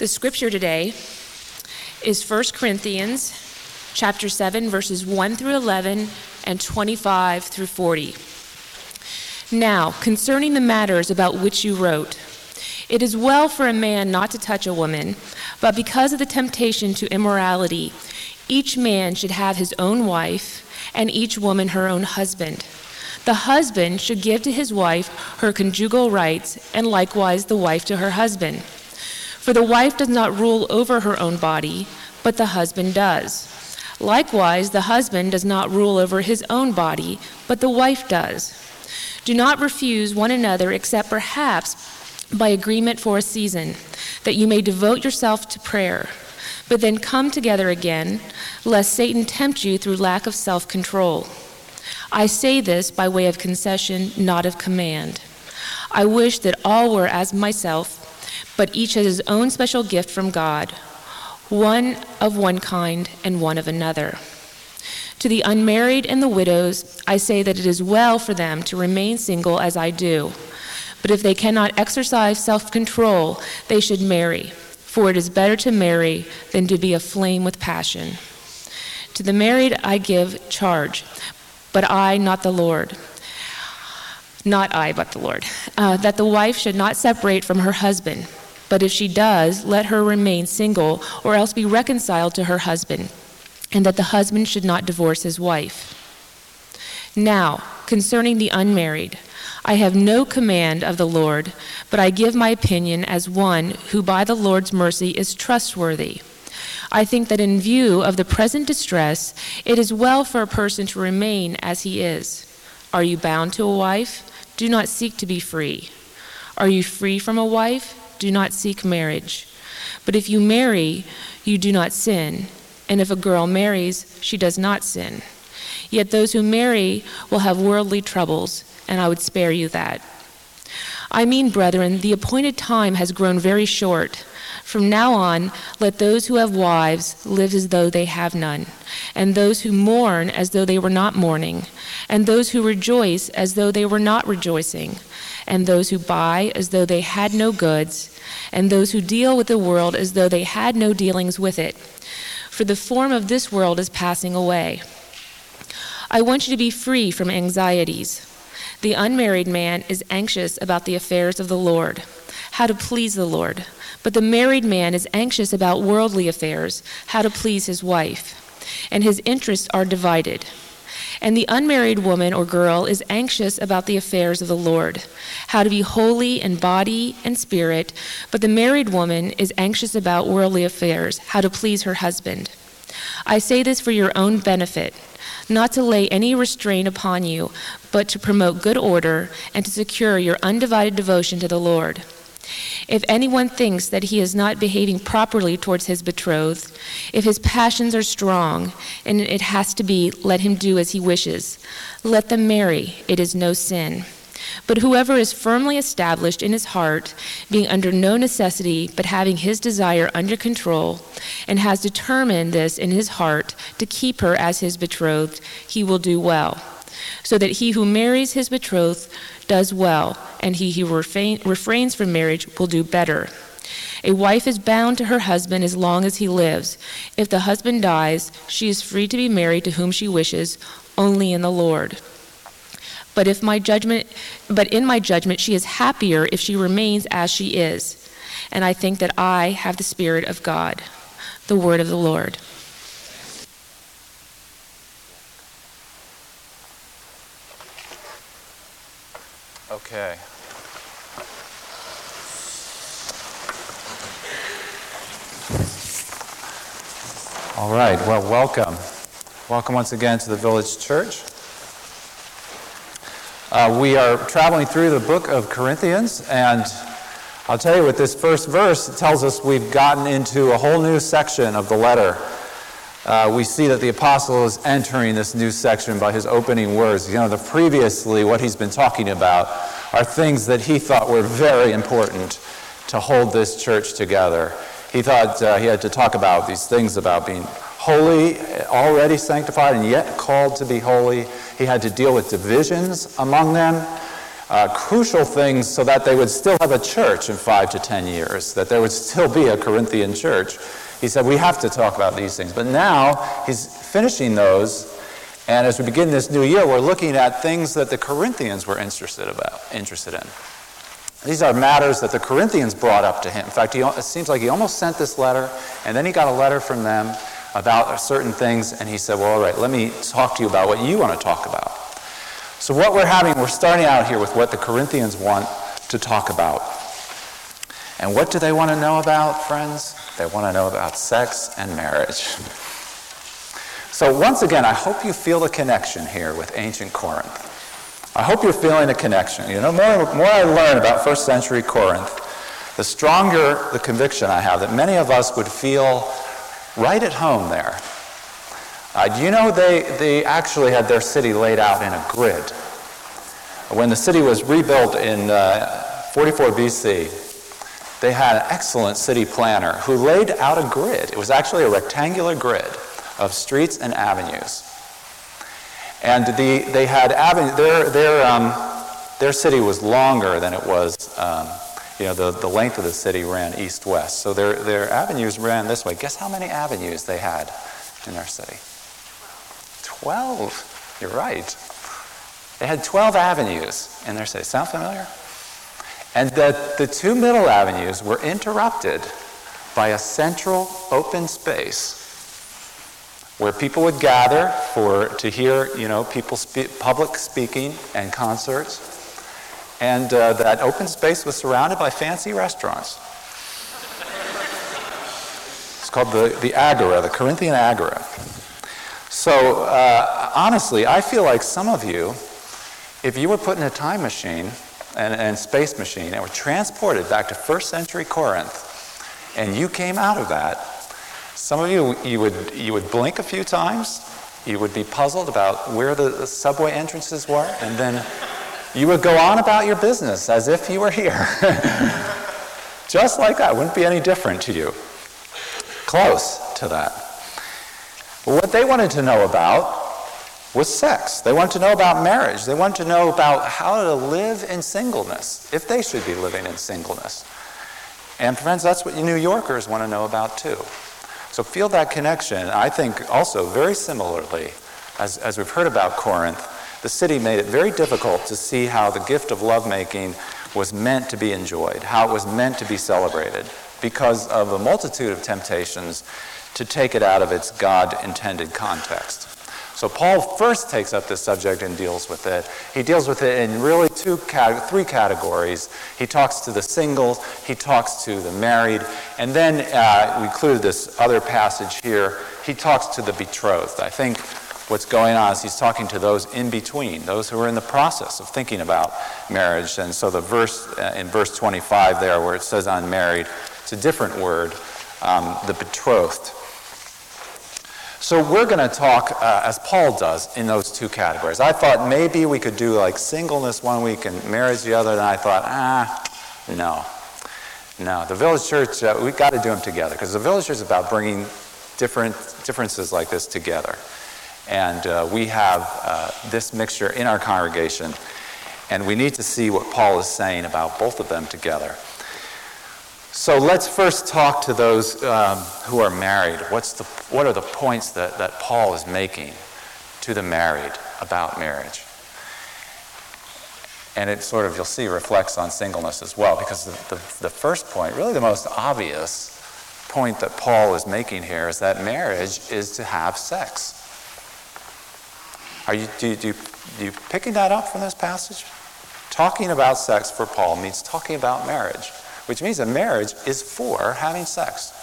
The scripture today is 1 Corinthians chapter 7, verses 1 through 11 and 25 through 40. Now, concerning the matters about which you wrote, it is well for a man not to touch a woman, but because of the temptation to immorality, each man should have his own wife, and each woman her own husband. The husband should give to his wife her conjugal rights, and likewise the wife to her husband. For the wife does not rule over her own body, but the husband does. Likewise, the husband does not rule over his own body, but the wife does. Do not refuse one another except perhaps by agreement for a season, that you may devote yourself to prayer. But then come together again, lest Satan tempt you through lack of self-control. I say this by way of concession, not of command. I wish that all were as myself, but each has his own special gift from God, one of one kind and one of another. To the unmarried and the widows, I say that it is well for them to remain single as I do. But if they cannot exercise self-control, they should marry, for it is better to marry than to be aflame with passion. To the married I give charge, but I, not the Lord. Not I, but the Lord. That the wife should not separate from her husband. But if she does, let her remain single, or else be reconciled to her husband, and that the husband should not divorce his wife. Now, concerning the unmarried, I have no command of the Lord, but I give my opinion as one who by the Lord's mercy is trustworthy. I think that in view of the present distress, it is well for a person to remain as he is. Are you bound to a wife? Do not seek to be free. Are you free from a wife? Do not seek marriage. But if you marry, you do not sin. And if a girl marries, she does not sin. Yet those who marry will have worldly troubles, and I would spare you that. I mean, brethren, the appointed time has grown very short. From now on, let those who have wives live as though they have none, and those who mourn as though they were not mourning, and those who rejoice as though they were not rejoicing, and those who buy as though they had no goods, and those who deal with the world as though they had no dealings with it. For the form of this world is passing away. I want you to be free from anxieties. The unmarried man is anxious about the affairs of the Lord, how to please the Lord. But the married man is anxious about worldly affairs, how to please his wife. And his interests are divided. And the unmarried woman or girl is anxious about the affairs of the Lord, how to be holy in body and spirit, but the married woman is anxious about worldly affairs, how to please her husband. I say this for your own benefit, not to lay any restraint upon you, but to promote good order and to secure your undivided devotion to the Lord. If anyone thinks that he is not behaving properly towards his betrothed, if his passions are strong, and it has to be, let him do as he wishes. Let them marry, it is no sin. But whoever is firmly established in his heart, being under no necessity, but having his desire under control, and has determined this in his heart to keep her as his betrothed, he will do well. So that he who marries his betrothed does well, and he who refrains from marriage will do better. A wife is bound to her husband as long as he lives. If the husband dies, she is free to be married to whom she wishes, only in the Lord. But in my judgment, she is happier if she remains as she is. And I think that I have the Spirit of God. The word of the Lord. Okay. All right, well, welcome. Welcome once again to the Village Church. We are traveling through the book of Corinthians, and I'll tell you with this first verse, it tells us we've gotten into a whole new section of the letter. We see that the apostle is entering this new section by his opening words. You know, previously what he's been talking about are things that he thought were very important to hold this church together. He thought he had to talk about these things about being holy, already sanctified, and yet called to be holy. He had to deal with divisions among them. crucial things so that they would still have a church in 5 to 10 years, that there would still be a Corinthian church. He said, we have to talk about these things. But now he's finishing those, and as we begin this new year, we're looking at things that the Corinthians were interested in. These are matters that the Corinthians brought up to him. In fact, it seems like he almost sent this letter, and then he got a letter from them about certain things, and he said, well, all right, let me talk to you about what you want to talk about. So what we're starting out here with what the Corinthians want to talk about. And what do they want to know about, friends? They want to know about sex and marriage. So once again, I hope you feel the connection here with ancient Corinth. I hope you're feeling a connection. You know, more I learn about first century Corinth, the stronger the conviction I have that many of us would feel right at home there. Do you know they actually had their city laid out in a grid? When the city was rebuilt in 44 BC, they had an excellent city planner who laid out a grid. It was actually a rectangular grid of streets and avenues. And they had their city was longer than it was. The length of the city ran east-west. So their avenues ran this way. Guess how many avenues they had in their city? 12. You're right. They had 12 avenues in their city. Sound familiar? And the two middle avenues were interrupted by a central open space where people would gather to hear, people public speaking and concerts. And that open space was surrounded by fancy restaurants. It's called the Agora, the Corinthian Agora. So honestly, I feel like some of you, if you were put in a time machine and space machine and were transported back to first century Corinth, and you came out of that, some of you would blink a few times, you would be puzzled about where the subway entrances were, and then you would go on about your business as if you were here. Just like that. Wouldn't be any different to you. Close to that. But what they wanted to know about was sex. They wanted to know about marriage. They wanted to know about how to live in singleness, if they should be living in singleness. And friends, that's what New Yorkers want to know about too. So feel that connection. I think also very similarly, as we've heard about Corinth, the city made it very difficult to see how the gift of lovemaking was meant to be enjoyed, how it was meant to be celebrated, because of the multitude of temptations to take it out of its God-intended context. So Paul first takes up this subject and deals with it. He deals with it in really three categories. He talks to the singles, he talks to the married, and then we included this other passage here. He talks to the betrothed. I think what's going on is he's talking to those in between, those who are in the process of thinking about marriage. And so the verse in verse 25 there where it says unmarried, it's a different word, the betrothed. So we're going to talk, as Paul does, in those two categories. I thought maybe we could do like singleness one week and marriage the other, and I thought, no. The Village Church, we've got to do them together, because the Village Church is about bringing differences like this together. And we have this mixture in our congregation, and we need to see what Paul is saying about both of them together. So let's first talk to those who are married. What are the points that Paul is making to the married about marriage? And it sort of, you'll see, reflects on singleness as well, because the first point, really the most obvious point that Paul is making here is that marriage is to have sex. Are you picking that up from this passage? Talking about sex for Paul means talking about marriage, which means that marriage is for having sex.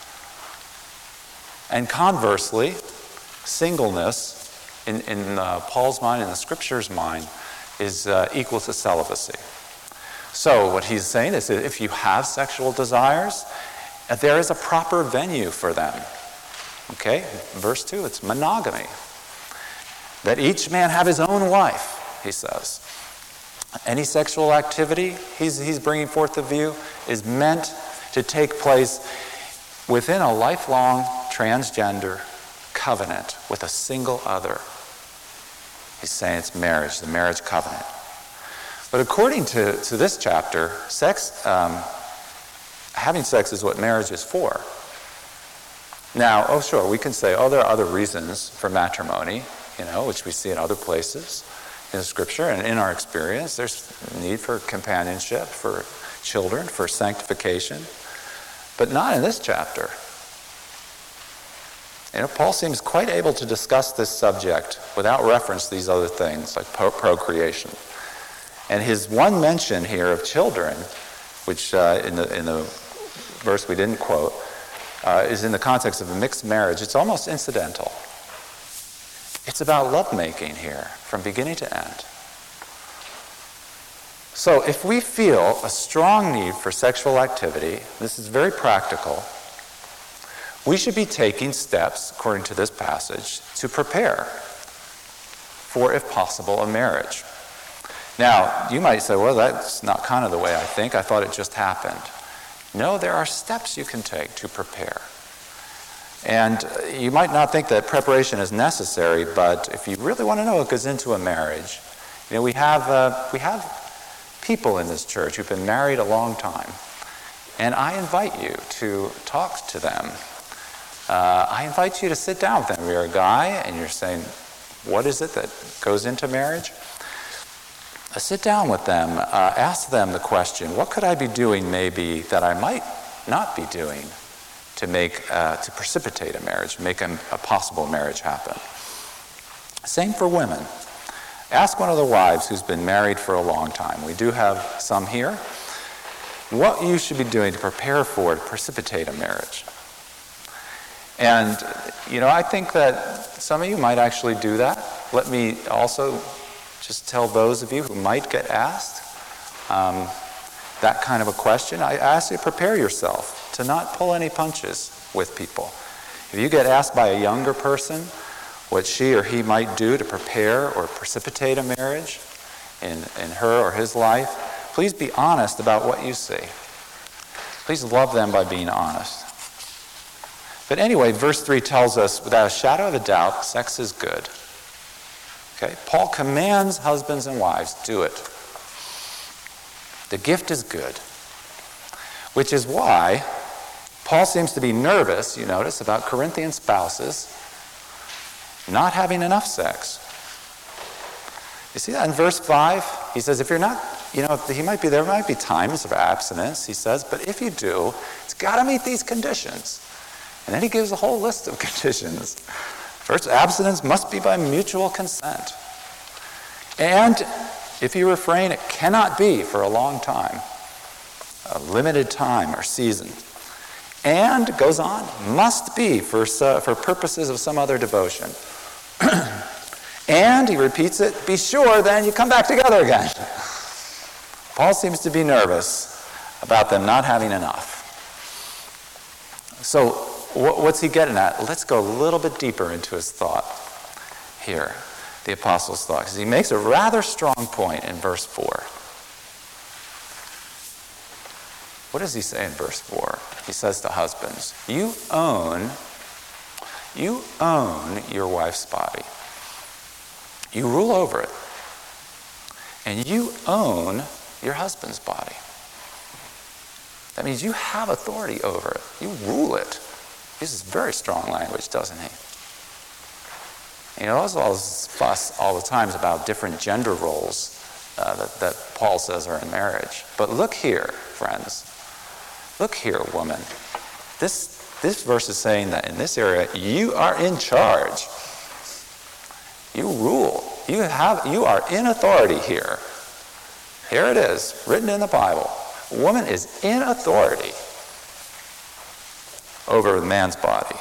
And conversely, singleness, in Paul's mind, in the Scripture's mind, is equal to celibacy. So what he's saying is that if you have sexual desires, there is a proper venue for them. Okay? Verse 2, it's monogamy. That each man have his own wife, he says. Any sexual activity he's bringing forth the view is meant to take place within a lifelong transgender covenant with a single other. He's saying it's marriage, the marriage covenant. But according to this chapter, having sex is what marriage is for. Now, sure, we can say, there are other reasons for matrimony, which we see in other places in the Scripture and in our experience. There's need for companionship, for children, for sanctification, but not in this chapter. Paul seems quite able to discuss this subject without reference to these other things, like procreation. And his one mention here of children, which in the verse we didn't quote, is in the context of a mixed marriage. It's almost incidental. It's about lovemaking here, from beginning to end. So if we feel a strong need for sexual activity, this is very practical, we should be taking steps, according to this passage, to prepare for, if possible, a marriage. Now, you might say, well, that's not kind of the way I think. I thought it just happened. No, there are steps you can take to prepare. And you might not think that preparation is necessary, but if you really want to know what goes into a marriage, we have people in this church who've been married a long time. And I invite you to talk to them. I invite you to sit down with them. You're a guy and you're saying, what is it that goes into marriage? Sit down with them, ask them the question, what could I be doing maybe that I might not be doing to precipitate a marriage, make a possible marriage happen? Same for women. Ask one of the wives who's been married for a long time. We do have some here. What you should be doing to prepare for, to precipitate a marriage. And, I think that some of you might actually do that. Let me also just tell those of you who might get asked that kind of a question, I ask you to prepare yourself to not pull any punches with people. If you get asked by a younger person what she or he might do to prepare or precipitate a marriage in her or his life, please be honest about what you see. Please love them by being honest. But anyway, verse 3 tells us, without a shadow of a doubt, sex is good. Okay? Paul commands husbands and wives, do it. The gift is good. Which is why Paul seems to be nervous, you notice, about Corinthian spouses not having enough sex. You see that in verse 5? He says, if you're not, there might be times of abstinence, he says, but if you do, it's got to meet these conditions. And then he gives a whole list of conditions. First, abstinence must be by mutual consent. And if you refrain, it cannot be for a long time, a limited time or season. And, it goes on, must be for purposes of some other devotion. And, he repeats it, be sure then you come back together again. Paul seems to be nervous about them not having enough. So, what's he getting at? Let's go a little bit deeper into his thought here, the apostle's thought, because he makes a rather strong point in verse 4. What does he say in verse 4? He says to husbands, you own your wife's body. You rule over it. And you own your husband's body. That means you have authority over it. You rule it. This is very strong language, doesn't he? There's all this fuss all the times about different gender roles that Paul says are in marriage. But look here, friends. Look here, woman. This verse is saying that in this area, you are in charge. You rule. You are in authority here. Here it is, written in the Bible. A woman is in authority over the man's body.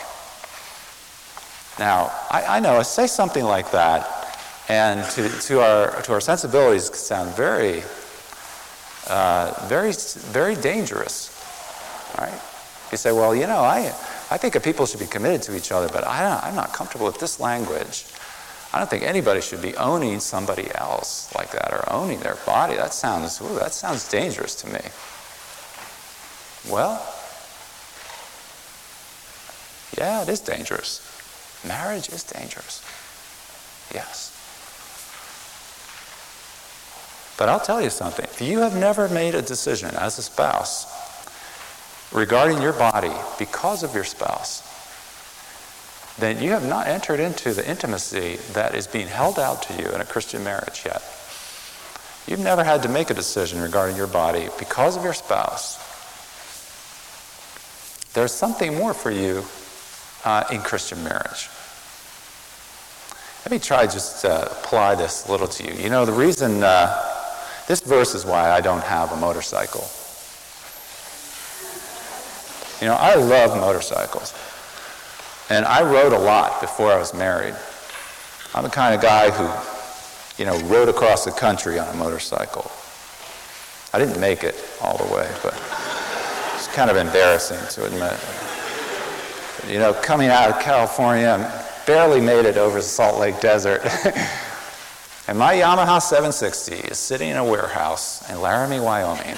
Now, I know, I say something like that, and to our sensibilities, sound very, very, very dangerous. Right? You say, well, I think that people should be committed to each other, but I'm not comfortable with this language. I don't think anybody should be owning somebody else like that or owning their body. That sounds dangerous to me. Well, yeah, it is dangerous. Marriage is dangerous. Yes. But I'll tell you something. If you have never made a decision as a spouse regarding your body because of your spouse, then you have not entered into the intimacy that is being held out to you in a Christian marriage yet. You've never had to make a decision regarding your body because of your spouse. There's something more for you in Christian marriage. Let me try just to apply this a little to you. You know, the reason, this verse is why I don't have a motorcycle. You know, I love motorcycles. And I rode a lot before I was married. I'm the kind of guy who, rode across the country on a motorcycle. I didn't make it all the way, but it's kind of embarrassing to admit. But, coming out of California, I barely made it over the Salt Lake Desert. And my Yamaha 760 is sitting in a warehouse in Laramie, Wyoming.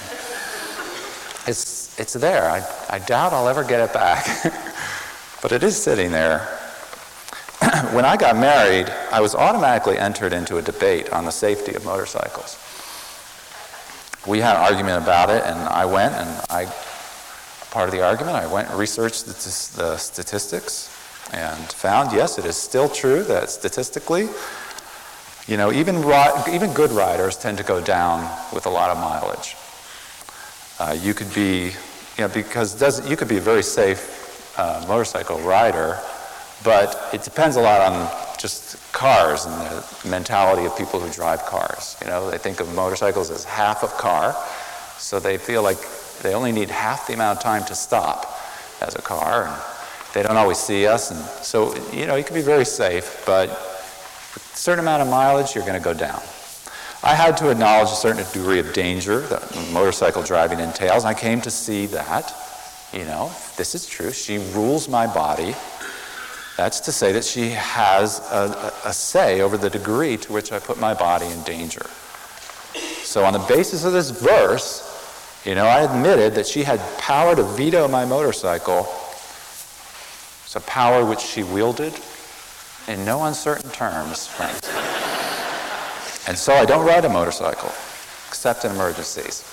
It's there. I doubt I'll ever get it back. But it is sitting there. When I got married, I was automatically entered into a debate on the safety of motorcycles. We had an argument about it, and I went, and part of the argument, I went and researched the statistics and found, yes, it is still true that statistically, even good riders tend to go down with a lot of mileage. You could be, because you could be a very safe motorcycle rider, but it depends a lot on just cars and the mentality of people who drive cars. They think of motorcycles as half a car, so they feel like they only need half the amount of time to stop as a car, and they don't always see us, and so, you can be very safe, but with a certain amount of mileage, you're going to go down. I had to acknowledge a certain degree of danger that motorcycle driving entails, and I came to see that, this is true. She rules my body. That's to say that she has a say over the degree to which I put my body in danger. So on the basis of this verse, I admitted that she had power to veto my motorcycle. It's a power which she wielded in no uncertain terms, friends. And so I don't ride a motorcycle, except in emergencies.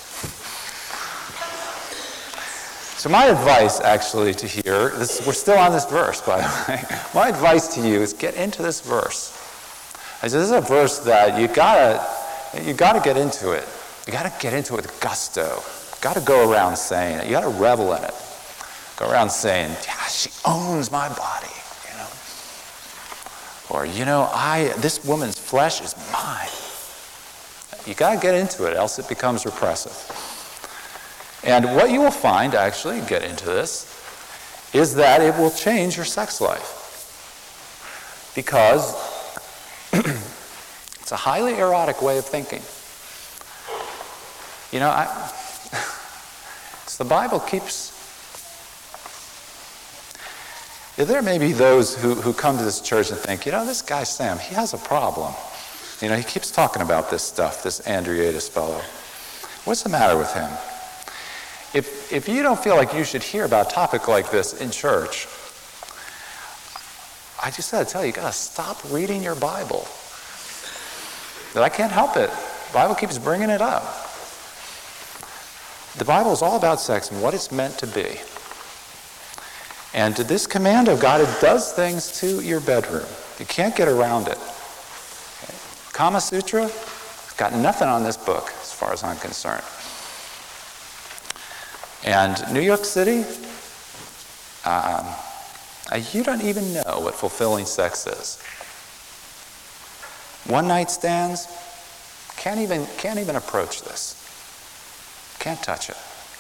So my advice, actually, to here, we're still on this verse, by the way. My advice to you is get into this verse. This is a verse that you gotta get into it. You gotta get into it with gusto. You gotta go around saying it. You gotta revel in it. Go around saying, yeah, she owns my body, Or, this woman's flesh is mine. You gotta get into it, else it becomes repressive. And what you will find, actually, get into this, is that it will change your sex life. Because it's a highly erotic way of thinking. So the Bible keeps... There may be those who come to this church and think, this guy Sam, he has a problem. He keeps talking about this stuff, this Andreatis fellow. What's the matter with him? If you don't feel like you should hear about a topic like this in church, I just got to tell you, you got to stop reading your Bible. But I can't help it. The Bible keeps bringing it up. The Bible is all about sex and what it's meant to be. And to this command of God, it does things to your bedroom. You can't get around it. Okay? Kama Sutra, it's got nothing on this book as far as I'm concerned. And New York City, you don't even know what fulfilling sex is. One-night stands, can't even approach this. Can't touch it.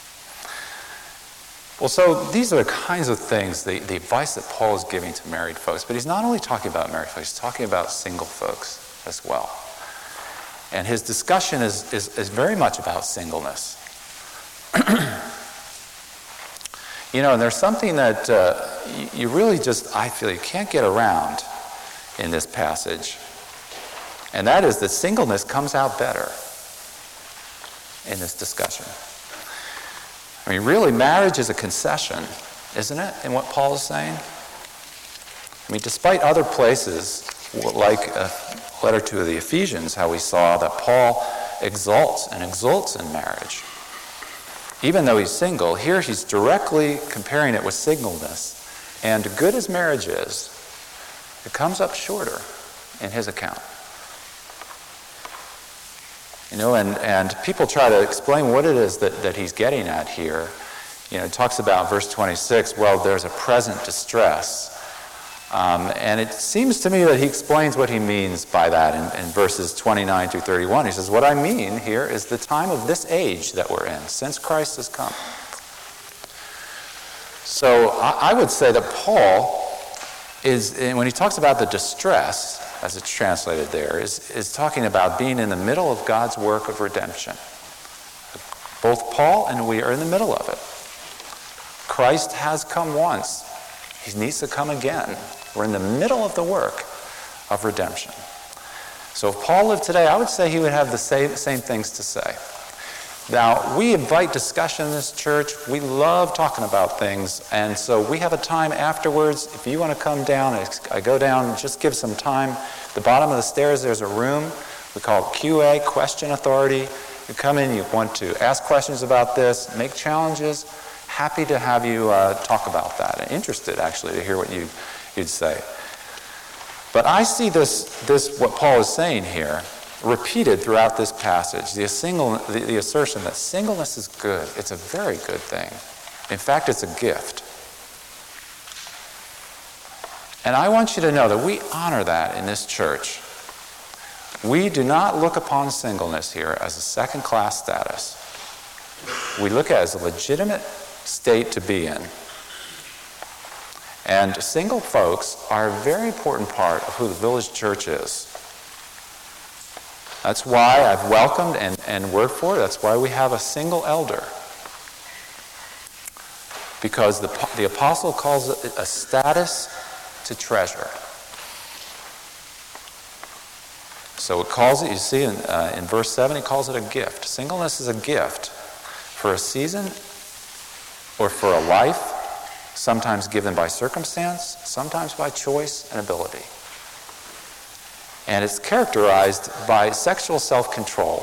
Well, so these are the kinds of things, the advice that Paul is giving to married folks. But he's not only talking about married folks, he's talking about single folks as well. And his discussion is very much about singleness. And there's something that you really just, I feel, you can't get around in this passage. And that is that singleness comes out better in this discussion. Really, marriage is a concession, isn't it, in what Paul is saying? Despite other places, like a letter to the Ephesians, how we saw that Paul exalts and exults in marriage. Even though he's single, here he's directly comparing it with singleness. And good as marriage is, it comes up shorter in his account. And people try to explain what it is that he's getting at here. It talks about verse 26, well, there's a present distress. And it seems to me that he explains what he means by that in verses 29 through 31. He says, what I mean here is the time of this age that we're in, since Christ has come. So I would say that Paul is, when he talks about the distress, as it's translated there, is talking about being in the middle of God's work of redemption. Both Paul and we are in the middle of it. Christ has come once. He needs to come again. We're in the middle of the work of redemption. So if Paul lived today, I would say he would have the same things to say. Now, we invite discussion in this church. We love talking about things. And so we have a time afterwards. If you want to come down, I go down, just give some time. At the bottom of the stairs, there's a room. We call it QA, Question Authority. You come in, you want to ask questions about this, make challenges. Happy to have you talk about that. And interested, actually, to hear what you'd say. But I see this what Paul is saying here, repeated throughout this passage, the assertion that singleness is good. It's a very good thing. In fact, it's a gift. And I want you to know that we honor that in this church. We do not look upon singleness here as a second-class status. We look at it as a legitimate state to be in. And single folks are a very important part of who the Village Church is. That's why I've welcomed and worked for it. That's why we have a single elder. Because the apostle calls it a status to treasure. So it calls it, you see in verse 7, he calls it a gift. Singleness is a gift for a season or for a life, sometimes given by circumstance, sometimes by choice and ability. And it's characterized by sexual self-control.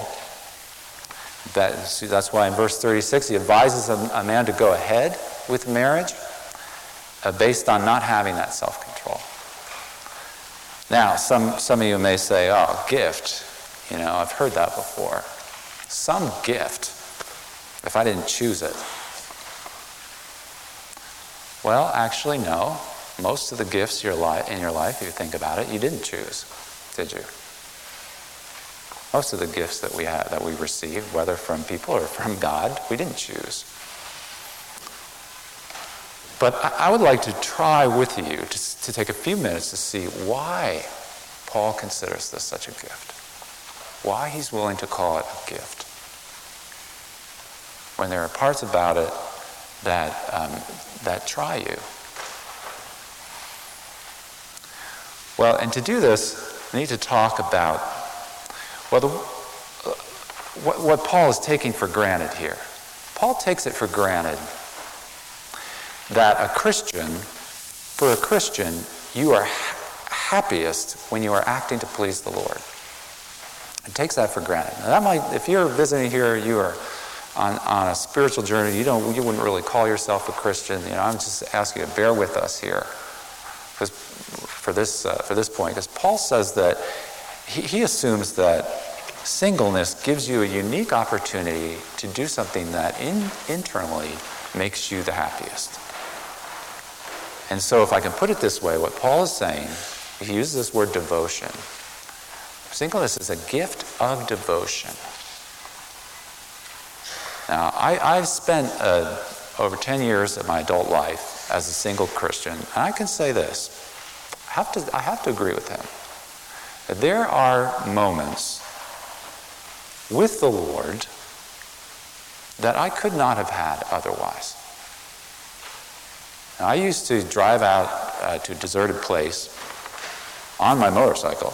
That's why in verse 36 he advises a man to go ahead with marriage based on not having that self-control. Now, some of you may say, oh, gift. I've heard that before. Some gift, if I didn't choose it. Well, actually, no. Most of the gifts in your life, if you think about it, you didn't choose, did you? Most of the gifts that we received, whether from people or from God, we didn't choose. But I would like to try with you to take a few minutes to see why Paul considers this such a gift. Why he's willing to call it a gift. When there are parts about it that try you. Well, and to do this, we need to talk about what Paul is taking for granted here. Paul takes it for granted that for a Christian, you are happiest when you are acting to please the Lord. It takes that for granted. Now if you're visiting here, you are on a spiritual journey, you wouldn't really call yourself a Christian. I'm just asking you to bear with us here for this point, because Paul says that he assumes that singleness gives you a unique opportunity to do something that internally makes you the happiest. And so if I can put it this way, what Paul is saying, he uses this word devotion. Singleness is a gift of devotion. Now, I've spent over 10 years of my adult life as a single Christian, and I can say this. I have to agree with him. That there are moments with the Lord that I could not have had otherwise. Now, I used to drive out to a deserted place on my motorcycle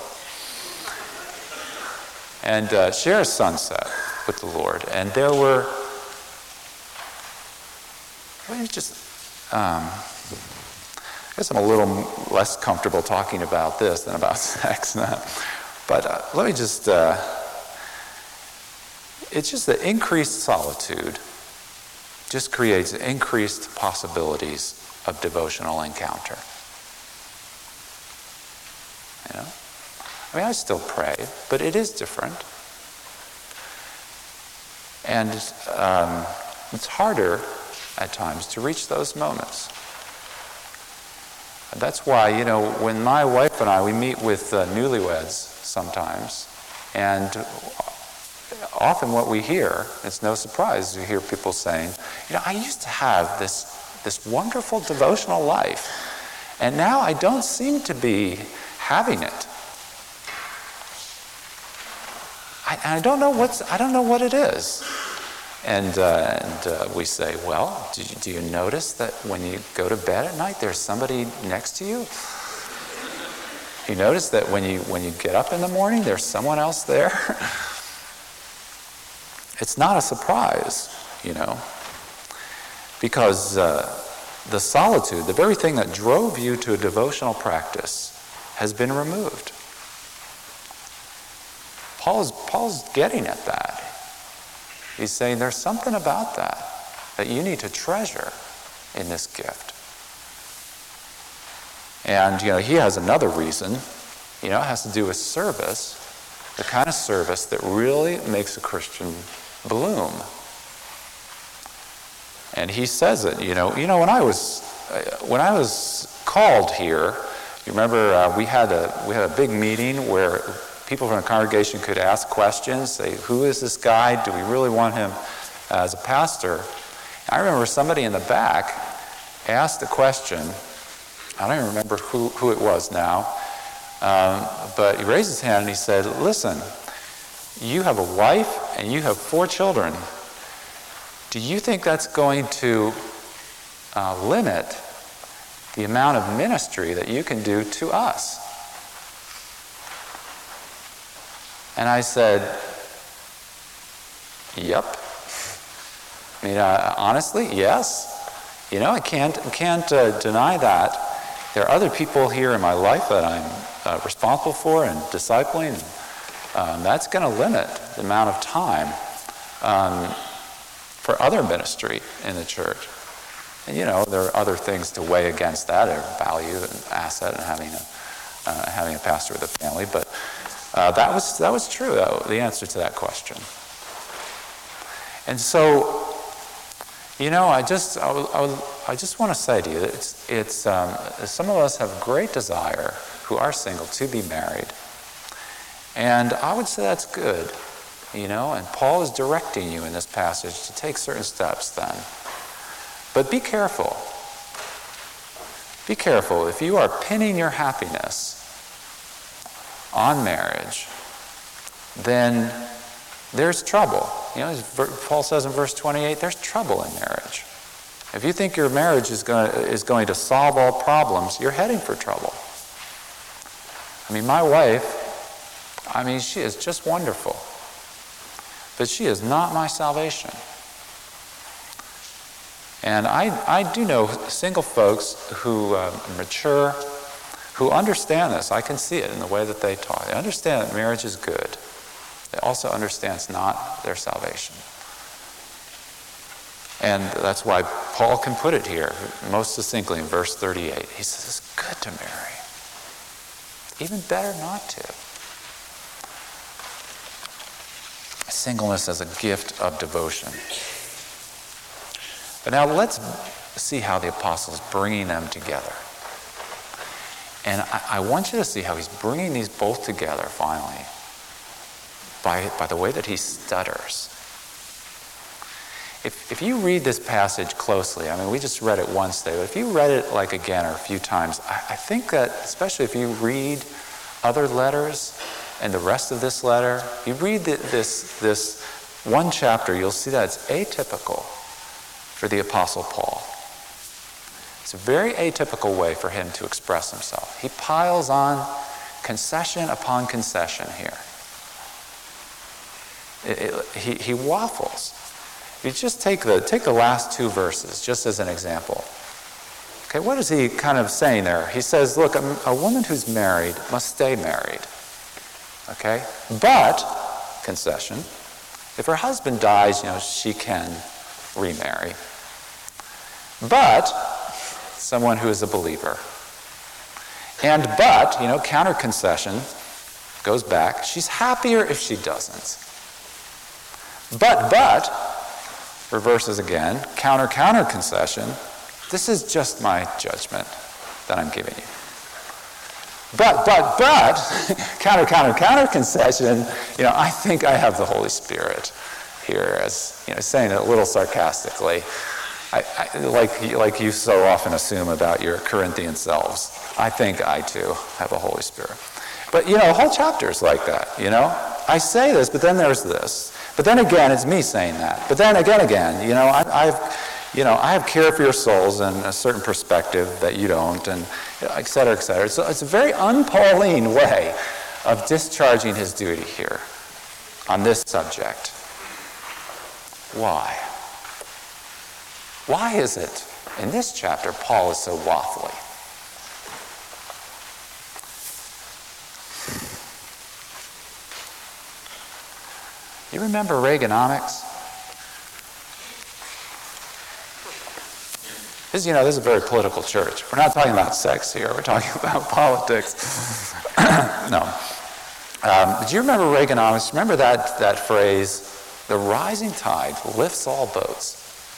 and share a sunset with the Lord. And there were, I guess I'm a little less comfortable talking about this than about sex now. But let me just, it's just that increased solitude just creates increased possibilities of devotional encounter. You know? I mean, I still pray, but it is different. And it's harder at times to reach those moments. And that's why, you know, when my wife and I, we meet with newlyweds sometimes, and often what we hear, it's no surprise, you hear people saying, you know, I used to have this wonderful devotional life, and now I don't seem to be having it. I don't know what it is. And we say, well, do you notice that when you go to bed at night, there's somebody next to you? You notice that when you get up in the morning, there's someone else there? It's not a surprise, you know, because the solitude, the very thing that drove you to a devotional practice, has been removed. Paul's getting at that. He's saying there's something about that you need to treasure in this gift. And, you know, he has another reason. You know, it has to do with service, the kind of service that really makes a Christian bloom. And he says it, you know, when I was called here, you remember we had a big meeting where people from the congregation could ask questions, say, who is this guy? Do we really want him as a pastor? And I remember somebody in the back asked a question. I don't even remember who it was now. But he raised his hand and he said, listen, you have a wife and you have 4 children. Do you think that's going to limit the amount of ministry that you can do to us? And I said, yep. I mean, honestly, yes. You know, I can't deny that. There are other people here in my life that I'm responsible for and discipling. That's going to limit the amount of time for other ministry in the church. And, you know, there are other things to weigh against that, or value and asset and having a pastor with a family. But that was true, the answer to that question. And so, you know, I just want to say to you that it's some of us have great desire who are single to be married, and I would say that's good, you know. And Paul is directing you in this passage to take certain steps then. But be careful. Be careful if you are pinning your happiness on marriage, then there's trouble. You know, as Paul says in verse 28, there's trouble in marriage. If you think your marriage is going to solve all problems, you're heading for trouble. I mean, my wife, she is just wonderful. But she is not my salvation. And I do know single folks who mature, who understand this. I can see it in the way that they talk. They understand that marriage is good. They also understand it's not their salvation. And that's why Paul can put it here most succinctly in verse 38. He says it's good to marry. Even better not to. Singleness as a gift of devotion. But now let's see how the apostle is bringing them together. And I want you to see how he's bringing these both together finally by the way that he stutters. If you read this passage closely, we just read it once today, but if you read it like again or a few times, I think that especially if you read other letters and the rest of this letter, you read this one chapter, you'll see that it's atypical for the Apostle Paul. It's a very atypical way for him to express himself. He piles on concession upon concession here. He waffles. If you just take the last 2 verses, just as an example. Okay, what is he kind of saying there? He says, look, a woman who's married must stay married. Okay? But, concession, If her husband dies, she can remarry. But someone who is a believer. But, counter concession goes back. She's happier if she doesn't. But, reverses again, counter concession. This is just my judgment that I'm giving you. But, counter concession, I think I have the Holy Spirit here, as, saying it a little sarcastically. I like you so often assume about your Corinthian selves. I think I too have a Holy Spirit. But, a whole chapter is like that, I say this, but then there's this. But then again, it's me saying that. But then again, I have care for your souls and a certain perspective that you don't, and et cetera, et cetera. So it's a very un-Pauline way of discharging his duty here on this subject. Why? Why is it in this chapter Paul is so waffly? You remember Reaganomics? This is a very political church. We're not talking about sex here. We're talking about politics. No. Do you remember Reaganomics? Remember that phrase, the rising tide lifts all boats?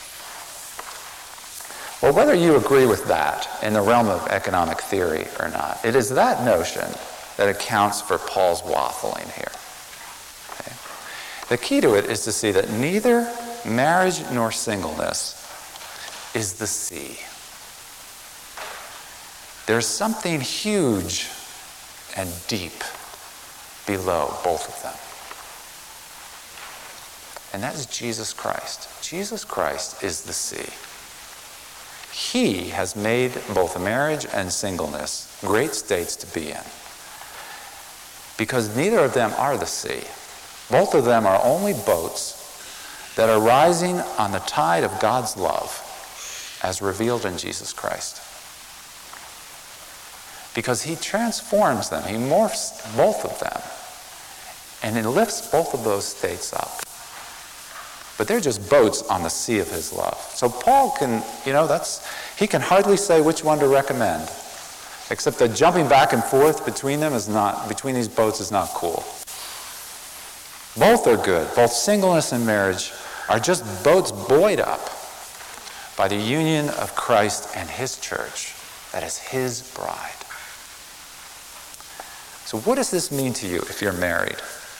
Well, whether you agree with that in the realm of economic theory or not, it is that notion that accounts for Paul's waffling here. Okay? The key to it is to see that neither marriage nor singleness is the sea. There's something huge and deep below both of them. And that is Jesus Christ. Jesus Christ is the sea. He has made both marriage and singleness great states to be in. Because neither of them are the sea. Both of them are only boats that are rising on the tide of God's love as revealed in Jesus Christ. Because he transforms them, he morphs both of them, and he lifts both of those states up. But they're just boats on the sea of his love. So Paul can, he can hardly say which one to recommend, except that jumping back and forth between these boats is not cool. Both are good. Both singleness and marriage are just boats buoyed up by the union of Christ and his church, that is his bride. So what does this mean to you if you're married?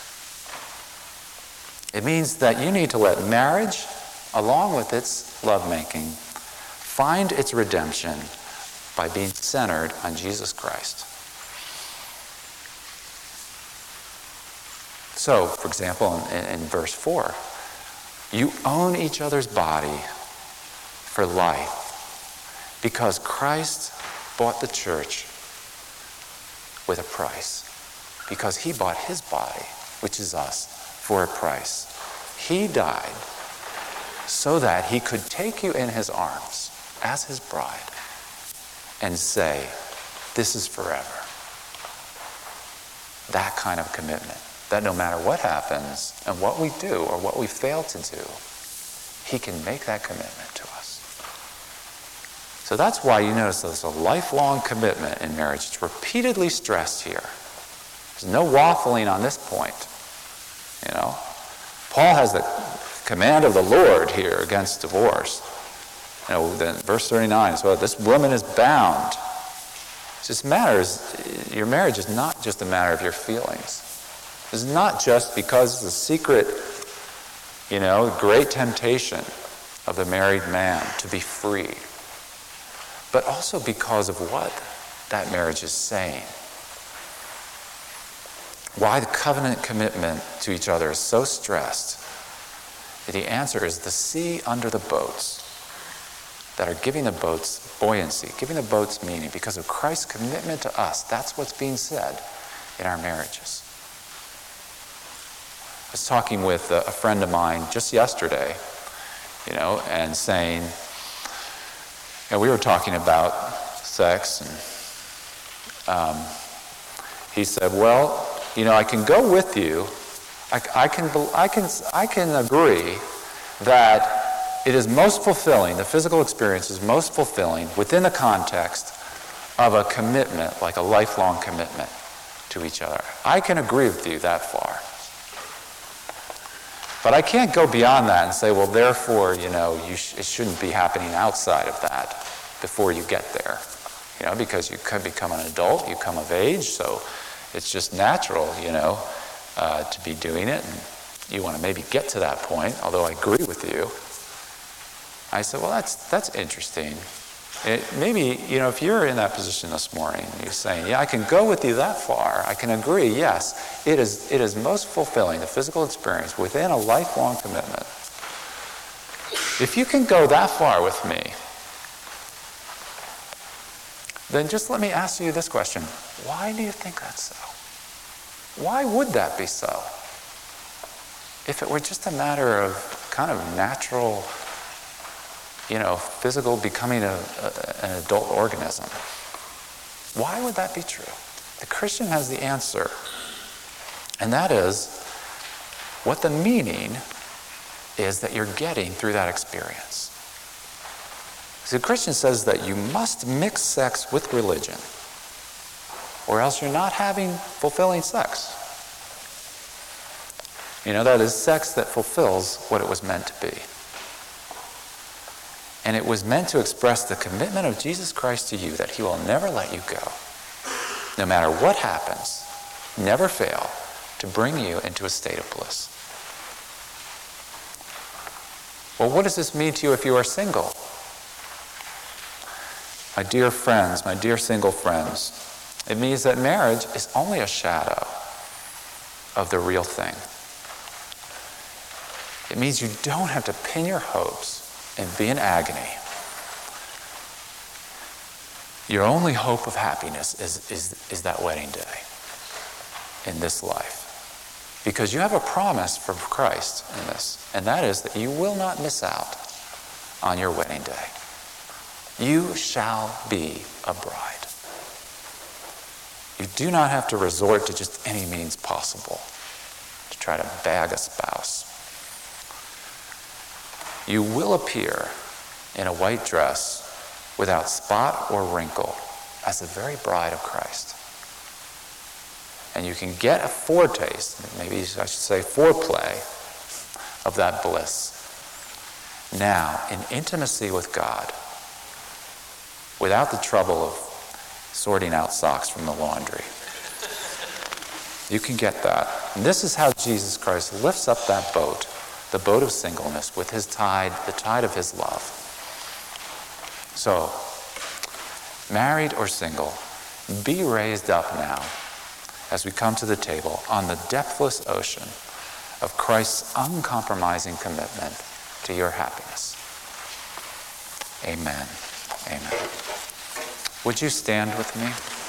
It means that you need to let marriage, along with its lovemaking, find its redemption by being centered on Jesus Christ. So, for example, in verse 4, you own each other's body for life because Christ bought the church with a price. Because he bought his body, which is us, for a price. He died so that he could take you in his arms as his bride and say, this is forever. That kind of commitment, that no matter what happens and what we do or what we fail to do, he can make that commitment to us. So that's why you notice there's a lifelong commitment in marriage. It's repeatedly stressed here. There's no waffling on this point. Paul has the command of the Lord here against divorce. Then verse 39 is, well, this woman is bound. It just matters. Your marriage is not just a matter of your feelings. It's not just because it's a secret, great temptation of the married man to be free, but also because of what that marriage is saying. Why the covenant commitment to each other is so stressed. The answer is the sea under the boats that are giving the boats buoyancy, giving the boats meaning. Because of Christ's commitment to us, that's what's being said in our marriages. I was talking with a friend of mine just yesterday, and saying, we were talking about sex, and he said, well, I can go with you. I can agree that it is most fulfilling, the physical experience is most fulfilling within the context of a commitment, like a lifelong commitment to each other. I can agree with you that far. But I can't go beyond that and say, well, therefore, it shouldn't be happening outside of that before you get there. Because you could become an adult, you come of age, so it's just natural, to be doing it. And you want to maybe get to that point, although I agree with you. I said, well, that's interesting. Maybe, if you're in that position this morning, you're saying, yeah, I can go with you that far. I can agree, yes, it is most fulfilling, the physical experience, within a lifelong commitment. If you can go that far with me, then just let me ask you this question. Why do you think that's so? Why would that be so? If it were just a matter of kind of natural, physical becoming an adult organism, why would that be true? The Christian has the answer, and that is what the meaning is that you're getting through that experience. See, the Christian says that you must mix sex with religion, or else you're not having fulfilling sex. That is sex that fulfills what it was meant to be. And it was meant to express the commitment of Jesus Christ to you that he will never let you go. No matter what happens, never fail to bring you into a state of bliss. Well, what does this mean to you if you are single? My dear friends, my dear single friends, it means that marriage is only a shadow of the real thing. It means you don't have to pin your hopes and be in agony. Your only hope of happiness is that wedding day in this life. Because you have a promise from Christ in this, and that is that you will not miss out on your wedding day. You shall be a bride. You do not have to resort to just any means possible to try to bag a spouse. You will appear in a white dress without spot or wrinkle as the very bride of Christ. And you can get a foretaste, maybe I should say foreplay, of that bliss now in intimacy with God without the trouble of sorting out socks from the laundry. You can get that. And this is how Jesus Christ lifts up that boat, the boat of singleness, with his tide, the tide of his love. So, married or single, be raised up now as we come to the table on the depthless ocean of Christ's uncompromising commitment to your happiness. Amen. Amen. Would you stand with me?